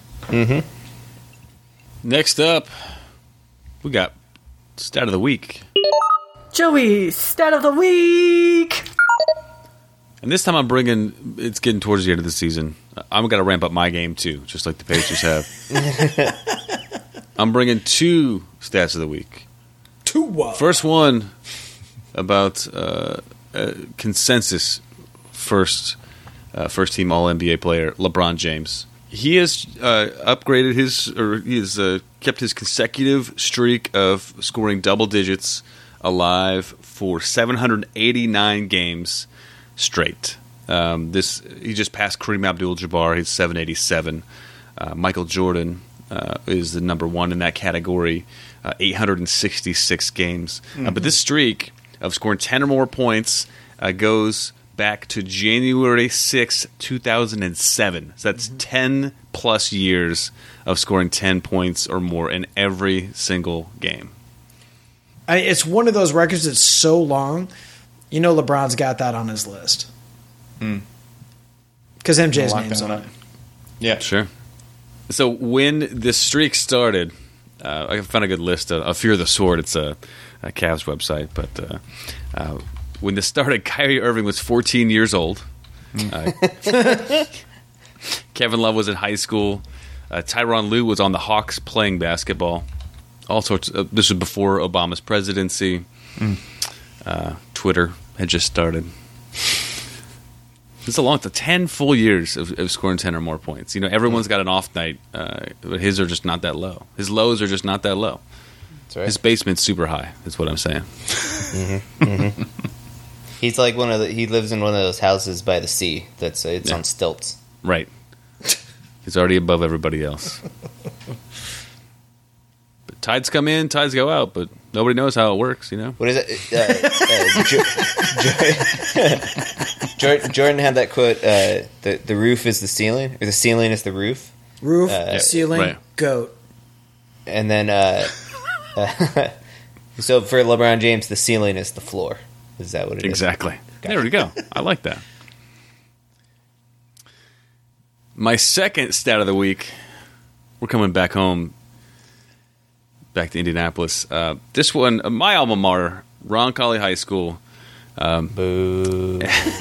Next up, we got stat of the week.
Joey, stat of the week.
And this time I'm bringing, it's getting towards the end of the season. I'm going to ramp up my game too, just like the Pacers have. I'm bringing two stats of the week.
two uh,
First one about uh, uh, consensus first uh, first team All N B A player, LeBron James. He has uh, upgraded his, or he has uh, kept his consecutive streak of scoring double digits alive for seven hundred eighty-nine games straight. Um, this he just passed Kareem Abdul-Jabbar. He's seven eighty-seven. Uh, Michael Jordan uh, is the number one in that category, uh, eight hundred sixty-six games. Uh, but this streak of scoring ten or more points uh, goes back to January sixth, two thousand seven. So that's ten plus years of scoring ten points or more in every single game.
I, it's one of those records that's so long. You know, LeBron's got that on his list because M J's
Lock
name's
that
on
one
it.
up. Yeah.
Sure. So when this streak started, uh, I found a good list. Uh, of Fear of the Sword. It's a, a Cavs website. But uh, uh, when this started, Kyrie Irving was fourteen years old. Uh, Kevin Love was in high school. Uh, Tyronn Lue was on the Hawks playing basketball. All sorts. Of, this was before Obama's presidency. Uh, Twitter had just started. It's a long, it's ten full years of, of scoring ten or more points. You know, everyone's got an off night, uh, but his are just not that low. His lows are just not that low.
That's right.
His basement's super high. Is what I'm saying.
He's like one of the. He lives in one of those houses by the sea. That's uh, it's
Yeah.
on stilts.
Right. He's already above everybody else. But tides come in, tides go out, but nobody knows how it works. You know.
What is it? Uh, uh, Jo- Jo- Jordan, Jordan had that quote: uh, "the the roof is the ceiling, or the ceiling is the roof."
Roof,
Uh,
ceiling,
right.
goat.
And then, uh, so for LeBron James, the ceiling is the floor. Is that what it is?
Exactly. There we go. I like that. My second stat of the week. We're coming back home, back to Indianapolis. Uh, this one, uh, my alma mater, Roncalli High School.
Boo.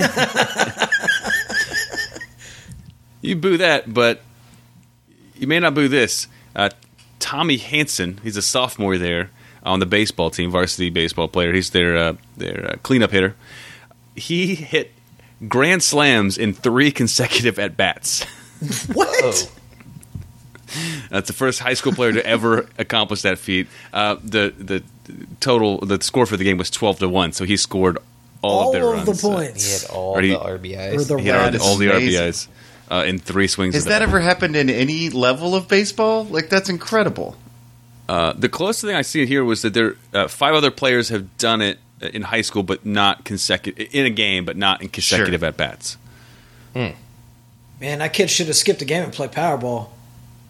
You boo that, but you may not boo this. Uh, Tommy Hansen, he's a sophomore there on the baseball team, varsity baseball player. He's their uh, their uh, cleanup hitter. He hit grand slams in three consecutive at bats.
What?
Oh.
That's the first high school player to ever accomplish that feat. Uh, the the total the score for the game was twelve to one, so he scored all,
All
of their
of
runs.
the
Uh,
He
points.
had all
Or he-
the R B Is.
Or the
he had all,
That
all the
amazing.
R B Is uh, in three swings.
Has
of the
that
bat.
ever happened in any level of baseball? Like, that's incredible.
Uh, the closest thing I see here was that there uh, five other players have done it in high school, but not consecutive in a game, but not in consecutive
Sure.
at bats.
Man, that kid should have skipped a game and played Powerball.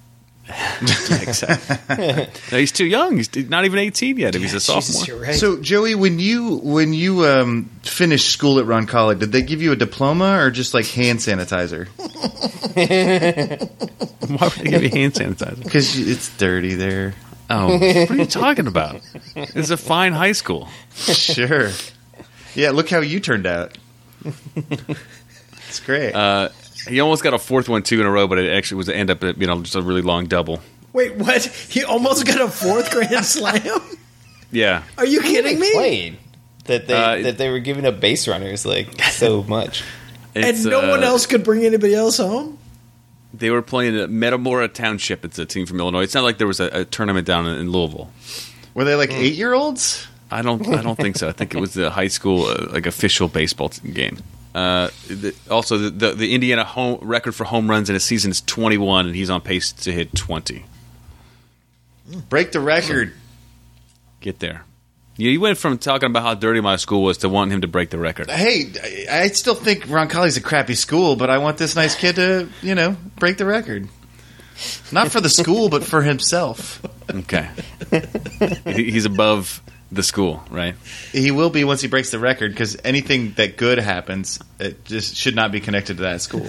exactly. No, he's too young. He's not even eighteen yet. If he's a sophomore.
Jesus, you're right.
So, Joey, when you when you um, finished school at Roncalli, did they give you a diploma or just like hand sanitizer?
Why would they give you hand sanitizer?
Because it's dirty there.
Oh, what are you talking about? It's a fine high school.
Sure. Yeah, look how you turned out. It's great.
Uh, he almost got a fourth one two in a row, but it actually was end up you know just a really long double.
Wait, what? He almost got a fourth Grand Slam?
Yeah.
Are you kidding me?
Played that they
Uh,
that they were giving up base runners like so much.
It's,
And no
uh,
one else could bring anybody else home?
They were playing at Metamora Township. It's a team from Illinois. It's not like there was a, a tournament down in, in Louisville.
Were they like eight-year-olds?
I don't. I don't think so. I think it was the high school uh, like official baseball t- game. Uh, the, also, the, the the Indiana home record for home runs in a season is twenty-one, and he's on pace to hit twenty.
Break the record.
Get there. You, you went from talking about how dirty my school was to wanting him to break the record.
Hey, I I still think Roncalli's a crappy school, but I want this nice kid to, you know, break the record. Not for the school, but for himself.
Okay. He- he's above the school, right?
He will be once he breaks the record, because anything that good happens, it just should not be connected to that school.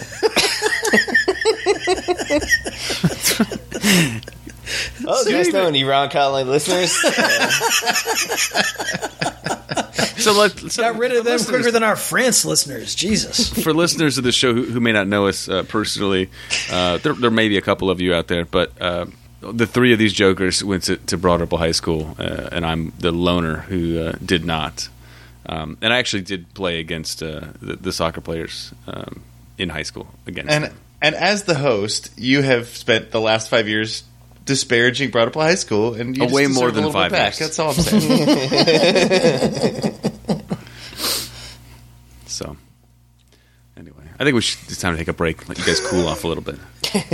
Oh, just knowing you, Ron Conley listeners.
So let so
Got rid of them
listeners-
quicker than our France listeners. Jesus.
For listeners of the show who, who may not know us uh, personally, uh, there, there may be a couple of you out there, but uh, the three of these jokers went to, to Broad Ripple High School, uh, and I'm the loner who uh, did not. Um, and I actually did play against uh, the, the soccer players um, in high school against
And
them.
and as the host, you have spent the last five years disparaging Broad Ripple High School, and you
Oh,
just
way
deserve
more
a
than
little
five
bit back.
years.
That's all I'm saying.
So, anyway, I think we should, it's time to take a break, let you guys cool off a little bit.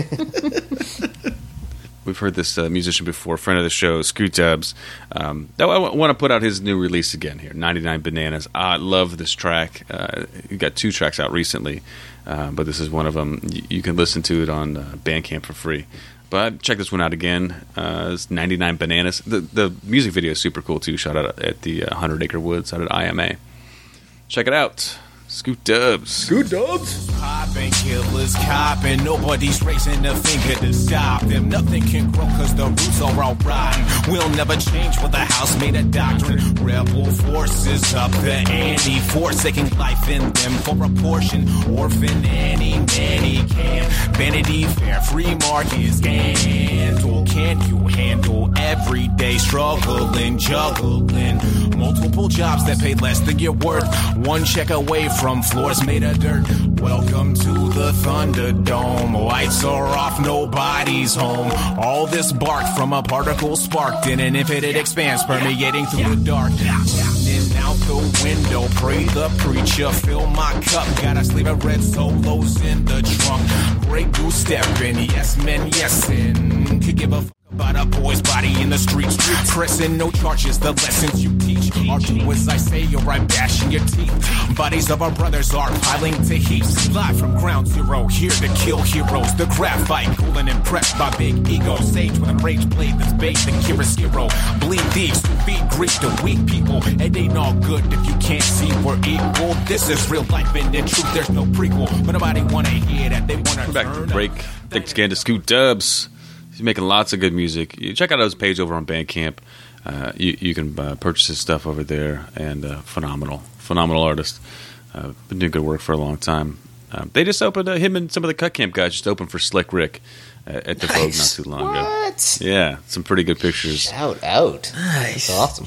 We've heard this uh, musician before, friend of the show, Scoot Tubbs. Um, I want to put out his new release again here, ninety-nine Bananas. I love this track. Uh, he got two tracks out recently, uh, but this is one of them. You, you can listen to it on uh, Bandcamp for free. But check this one out again. Uh, it's ninety-nine Bananas. The, the music video is super cool, too. Shot out at the uh, Hundred Acre Woods out at I M A. Check it out. Scoot Dubs.
Scoot Dubs.
Poppin' killers, copping. Nobody's raising a finger to stop them. Nothing can grow cause the roots are all rotten. We'll never change with a house made of doctrine. Rebel forces up the ante, forsaking life in them for a portion. Orphan Annie, Nanny can. Vanity Fair, free market scandal. Can you handle everyday struggling, juggling? Multiple jobs that pay less than your worth. One check away from floors made of dirt. Welcome to the Thunderdome. Lights are off, nobody's home. All this bark from a particle sparked in an infinite expanse, permeating through the dark. In and out the window, pray the preacher, fill my cup. Gotta sleep at red solos in the trunk. Grey Goose stepping, yes men, yes and could give a fuck about a boy's body in the streets. Pressing no charges, the lessons you teach are do as I say or I'm bashing your teeth. Bodies of our brothers are piling to heaps. Live from ground zero, here to kill heroes. The graphite, cool and impressed by big egos. Sage with a rage blade that's bathed in Kirishiro. Bleed thieves who feed grief to weak people. It ain't all good if you can't see we're equal. This is real life and in truth there's no prequel. But nobody wanna hear that, they wanna
We're back
turn
to the break.
up.
Thanks again to Scoot Dubs. He's making lots of good music. You check out his page over on Bandcamp. Uh, you, you can uh, purchase his stuff over there, and uh, phenomenal, phenomenal artist. Uh, been doing good work for a long time. Um, they just opened uh, him and some of the Cut Camp guys just opened for Slick Rick uh, at the Vogue not too long ago.
What?
Yeah, some pretty good pictures.
Shout out.
Nice.
That's awesome.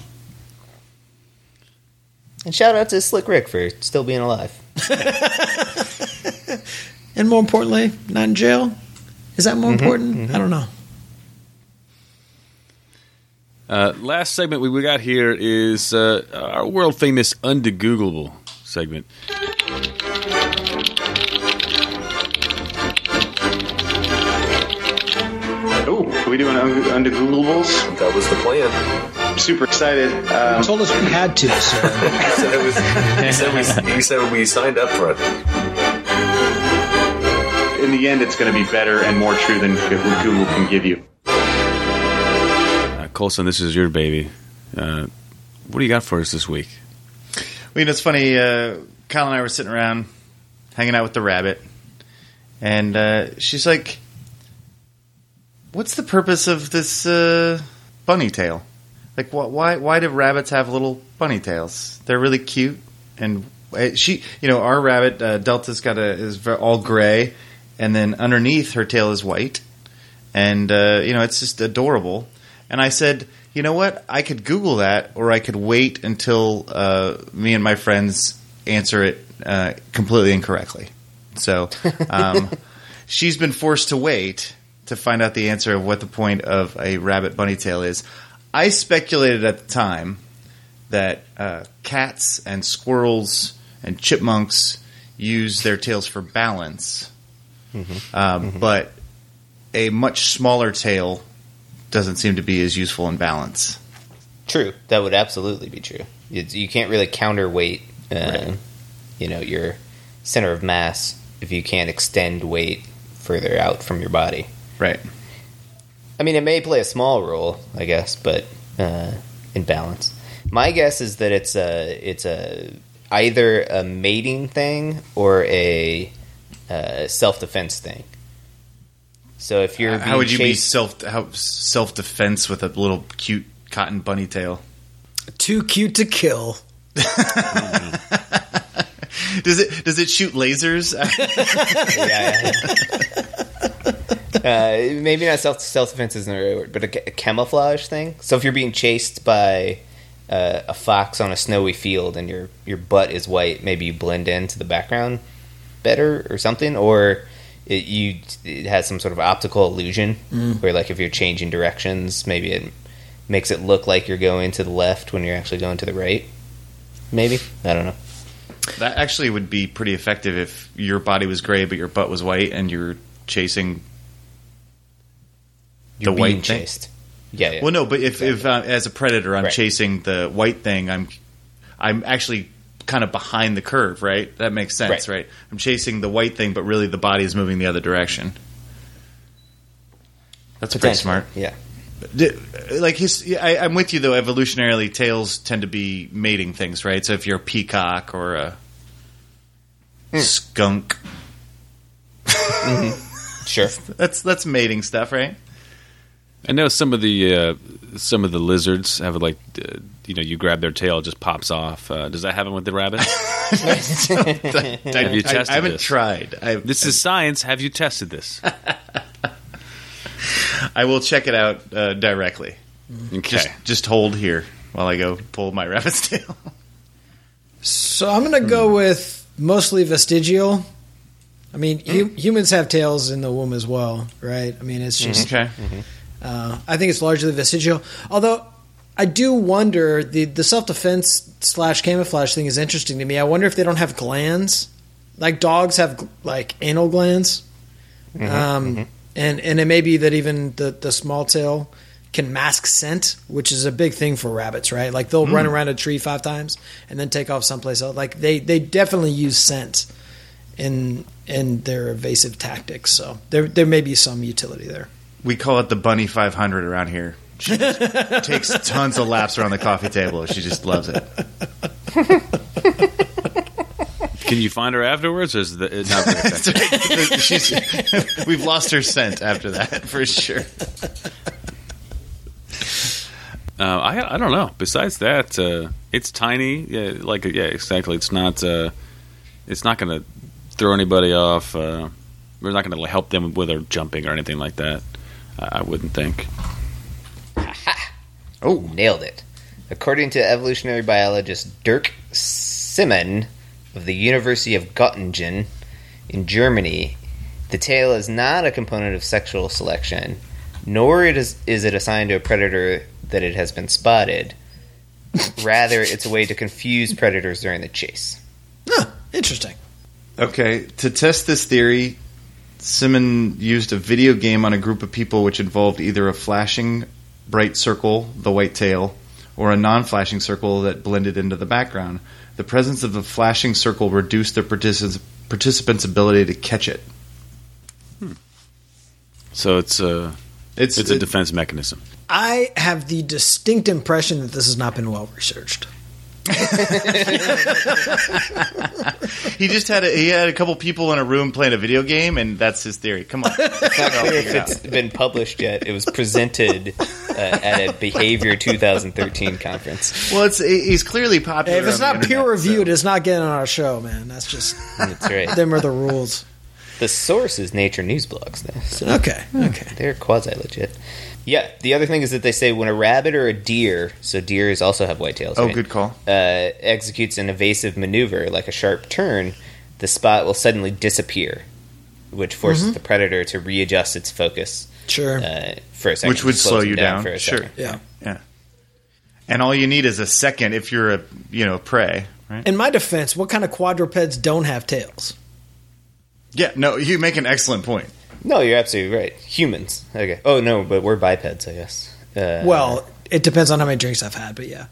And shout out to Slick Rick for still being alive.
And more importantly, not in jail. Is that more important? I don't know.
Uh, last segment we we got here is uh, our world famous Undegoogleable segment.
Oh, are we doing under Googleables?
That was the plan.
I'm super excited. Um,
You told us we had to, sir.
He said, it was, he, said we, he said we signed up for it.
in the end, it's going to be better and more true than Google can give you.
Uh, Colson, this is your baby. Uh, what do you got for us this week?
Well, you know, it's funny. Uh, Kyle and I were sitting around hanging out with the rabbit, and uh, she's like, "What's the purpose of this uh, bunny tail? Like, wh- why why do rabbits have little bunny tails? They're really cute." And she, you know, our rabbit uh, Delta's got a is ver- all gray, and then underneath her tail is white, and uh, you know, it's just adorable. And I said, you know what? I could Google that, or I could wait until uh, me and my friends answer it uh, completely incorrectly. So um, she's been forced to wait to find out the answer of what the point of a rabbit bunny tail is. I speculated at the time that uh, cats and squirrels and chipmunks use their tails for balance, mm-hmm. Um, mm-hmm. but a much smaller tail doesn't seem to be as useful in balance.
True. That would absolutely be true. It's, you can't really counterweight, uh,
right.
you know, your center of mass if you can't extend weight further out from your body.
Right.
I mean, it may play a small role, I guess, but uh, in balance. My guess is that it's a it's a either a mating thing or a uh, self-defense thing. So if you're
how would you
chased-
be self how self defense with a little cute cotton bunny tail?
Too cute to kill.
Does it does it shoot lasers?
yeah. Uh, maybe not self self defense isn't the right word, but a, a camouflage thing. So if you're being chased by uh, a fox on a snowy field and your your butt is white, maybe you blend into the background better or something, or It, you it has some sort of optical illusion mm. where, like, if you're changing directions, maybe it makes it look like you're going to the left when you're actually going to the right. Maybe. I don't know.
That actually would be pretty effective if your body was gray but your butt was white and you're chasing
you're
the
being
white
chased.
thing.
Yeah, yeah.
Well, no, but if,
exactly.
if uh, as a predator I'm
right.
chasing the white thing, I'm I'm actually kind of behind the curve, right? That makes sense, right. right? I'm chasing the white thing, but really the body is moving the other direction. That's pretty smart.
Yeah.
Like his, I, I'm with you though. Evolutionarily, tails tend to be mating things, right? So if you're a peacock or a mm. skunk,
mm-hmm. sure,
that's that's mating stuff, right?
I know some of the uh, some of the lizards have like uh, you know you grab their tail, it just pops off. Uh, does that happen with the rabbit?
Have you tested I, I haven't
this?
tried. I've,
this is science. Have you tested this?
I will check it out uh, directly.
Okay.
Just, just hold here while I go pull my rabbit's tail.
So I'm going to go with mostly vestigial. I mean, mm. hu- humans have tails in the womb as well, right? I mean, it's just.
Okay.
Mm-hmm. Uh, I think it's largely vestigial. Although I do wonder, the, the self-defense slash camouflage thing is interesting to me. I wonder if they don't have glands. Like dogs have like anal glands.
Mm-hmm,
um,
mm-hmm.
And, and it may be that even the, the small tail can mask scent, which is a big thing for rabbits, right? Like they'll mm. run around a tree five times and then take off someplace else. Like they, they definitely use scent in in their evasive tactics. So there there may be some utility there.
We call it the Bunny five hundred around here. She just takes tons of laps around the coffee table. She just loves it.
Can you find her afterwards, or is it not very effective?
She's, we've lost her scent after that, for sure.
Uh, I I don't know. Besides that, uh, it's tiny. Yeah, like yeah, exactly. It's not. Uh, it's not going to throw anybody off. Uh, we're not going to help them with their jumping or anything like that. I, I wouldn't think.
Oh, nailed it! According to evolutionary biologist Dirk Simon of the University of Göttingen in Germany, the tail is not a component of sexual selection, nor it is, is it assigned to a predator that it has been spotted. Rather, it's a way to confuse predators during the chase.
Huh, interesting.
Okay, to test this theory, Simon used a video game on a group of people which involved either a flashing bright circle, the white tail, or a non-flashing circle that blended into the background. The presence of the flashing circle reduced the particip- participants' ability to catch it.
So it's a
It's
it's a
it-
defense mechanism.
I have the distinct impression that this has not been well researched.
He just had a, he had a couple people in a room playing a video game, and that's his theory. Come on.
It's not clear if it's been published yet. It was presented uh, at a Behavior twenty thirteen conference.
Well, it's he's clearly popular.
Hey, if it's
on the
not peer
internet,
reviewed,
so-
it's not getting on our show, man. That's just
That's right.
them are the rules.
The source is Nature News blogs, though. So
Okay, okay.
they're quasi legit. Yeah, the other thing is that they say when a rabbit or a deer, so deers also have white tails,
Oh,
right?
good call.
Uh, executes an evasive maneuver like a sharp turn, the spot will suddenly disappear, which forces
Mm-hmm.
the predator to readjust its focus
Sure.
uh, for a second.
Which would
Slows
slow
him
you down.
for a
Sure.
second.
Yeah.
Yeah. And all you need is a second if you're a you know prey, right?
In my defense, what kind of quadrupeds don't have tails?
Yeah. No, you make an excellent point.
No, you're absolutely right. Humans. Okay. Oh, no, but we're bipeds, I guess. Uh,
Well, it depends on how many drinks I've had, but yeah.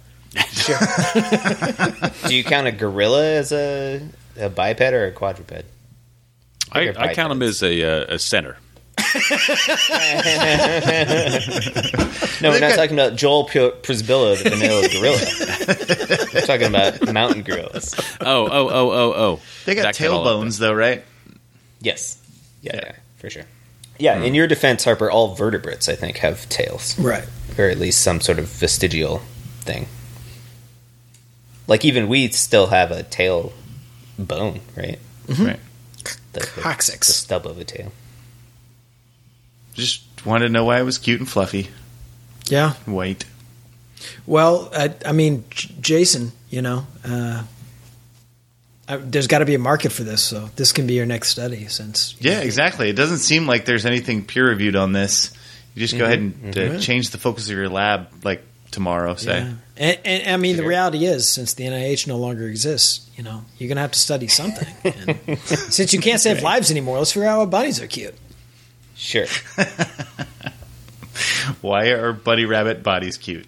do you count a gorilla as a, a biped or a quadruped?
I,
They're
I count them
bipeds.
as a, uh, a center.
No, we're
They've
not
got-
talking about Joel P- Prisbilla, the vanilla gorilla. We're talking about mountain gorillas.
Oh, oh, oh, oh, oh.
They got
Back that all up
tailbones though, right?
Yes. Yeah,
Yeah.
yeah, for sure. Yeah, in your defense, Harper, all vertebrates, I think, have tails.
Right.
Or at least some sort of vestigial thing. Like, even we still have a tail bone, right?
Right.
The, the,
Coccyx.
the stub of a tail.
Just wanted to know why it was cute and fluffy.
Yeah.
White.
Well, I, I mean, J- Jason, you know, uh, I, there's got to be a market for this, so this can be your next study. Since
Yeah, exactly. It doesn't seem like there's anything peer reviewed on this. You just go ahead and uh, change the focus of your lab, like tomorrow, say.
Yeah. And, and I mean, the reality is, since the N I H no longer exists, you know, you're going to have to study something. And since you can't save lives anymore, let's figure out what bunnies are cute.
Sure.
Why are bunny rabbit bodies cute?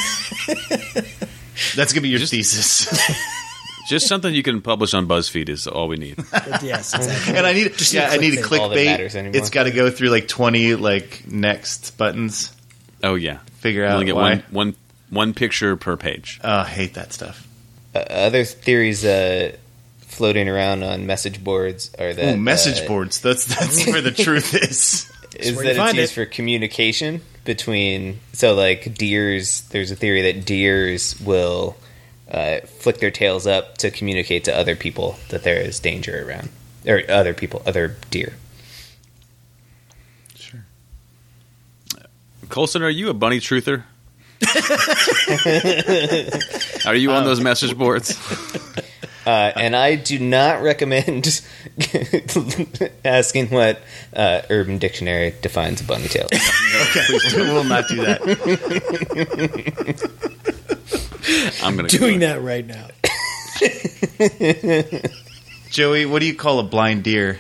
That's gonna be your thesis.
Just something you can publish on BuzzFeed is all we need.
But yes, exactly.
And I need,
Just
yeah,
need
I need a
clickbait.
All that matters
clickbait.
anymore.
It's got to go through like twenty like next buttons.
Oh, yeah.
Figure
You
out
only get
why.
one, one, one picture per page.
Oh, I hate that stuff.
Uh, other theories uh, floating around on message boards are that
Oh, message
uh,
boards. That's that's where the truth is.
is
where
that
you
it's
find
used
it.
for communication between. So, like deers, there's a theory that deers will uh, flick their tails up to communicate to other people that there is danger around, or other people, other deer.
Colson, are you a bunny truther? Are you on those message boards?
Uh, and I do not recommend asking what uh, Urban Dictionary defines a bunny tail.
Okay, we will not do that.
I'm going
Doing that right now.
Joey, what do you call a blind deer?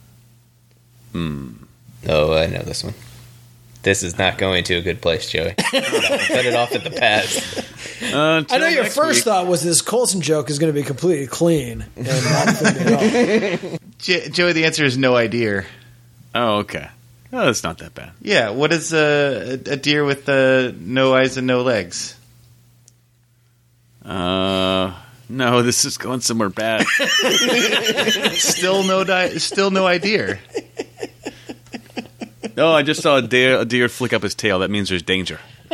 Oh, I know this one. This is not going to a good place, Joey. Cut it off at the pass.
Uh,
I know your
next
first
week.
thought was this Colson joke is going to be completely clean and not funny at all.
Jo- Joey, the answer is no idea.
Oh, okay. Oh, that's not that bad.
Yeah, what is a, a deer with uh, no eyes and no legs?
Uh, no, this is going somewhere bad.
Still no, di- still no idea.
Oh, I just saw a deer, a deer flick up his tail. That means there's danger.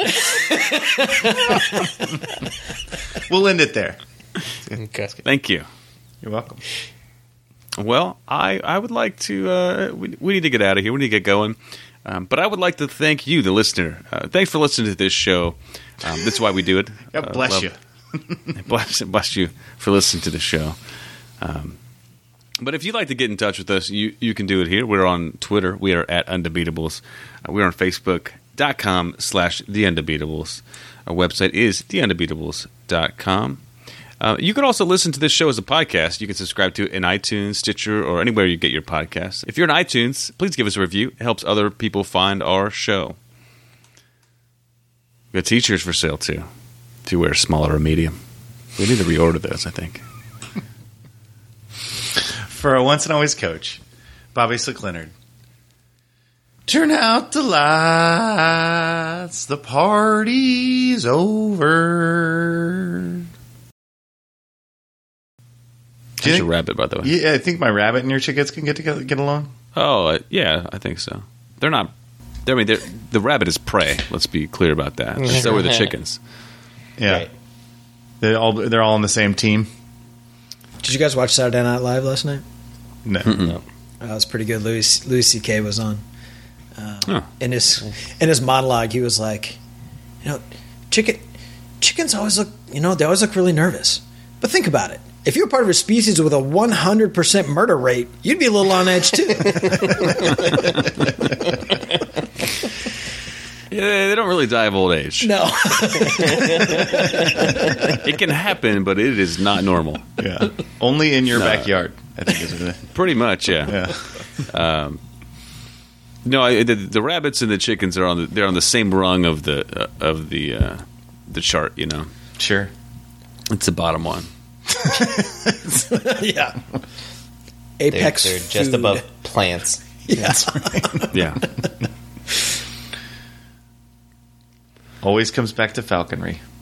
We'll end it there.
Okay.
Thank you.
You're welcome.
Well, I, I would like to, uh, we, we need to get out of here. We need to get going. Um, but I would like to thank you, the listener. Uh, thanks for listening to this show. Um, that's why we do it.
God
Uh,
bless
love-
you.
bless, bless you for listening to the show. Um, but if you'd like to get in touch with us, you, you can do it here. We're on Twitter. We are at Undebeatables. Uh, we're on Facebook.com slash The Undebeatables. Our website is the undebeatables dot com. Uh, you can also listen to this show as a podcast. You can subscribe to it in iTunes, Stitcher, or anywhere you get your podcasts. If you're on iTunes, please give us a review. It helps other people find our show. We got t-shirts for sale, too, if you wear smaller or medium. We need to reorder those, I think.
For our once and always coach, Bobby Slick Leonard. Turn out the lights. The party's over.
That's a rabbit, by the way.
Yeah, I think my rabbit and your chickens can get together, get along.
Oh, uh, yeah, I think so. They're not. I mean, they're, the rabbit is prey. Let's be clear about that. So are the chickens.
Yeah,
Right.
they're all they're all on the same team.
Did you guys watch Saturday Night Live last night?
No,
No.
Oh, that was pretty good. Louis Louis C K was on. Um,
Huh.
In his in his monologue, he was like, you know, chicken chickens always look, you know, they always look really nervous. But think about it. If you're part of a species with a one hundred percent murder rate, you'd be a little on edge too.
Yeah, they don't really die of old age.
No.
It can happen, but it is not normal.
yeah, only in your
No.
backyard. I think is what it-
Pretty much, yeah.
yeah.
No, I, the, the rabbits and the chickens are on the they're on the same rung of the uh, of the uh, the chart. You know,
Sure.
it's the bottom one.
Yeah.
They're,
Apex
they're just
food.
above plants.
Yeah.
Yeah.
Always comes back to falconry.